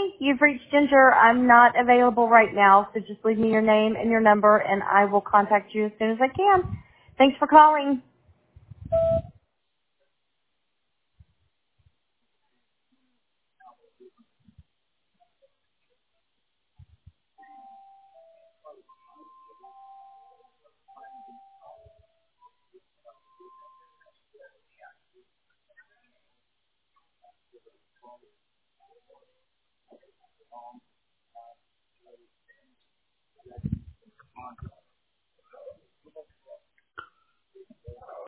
you've reached Ginger. I'm not available right now, so just leave me your name and your number, and I will contact you as soon as I can. Thanks for calling.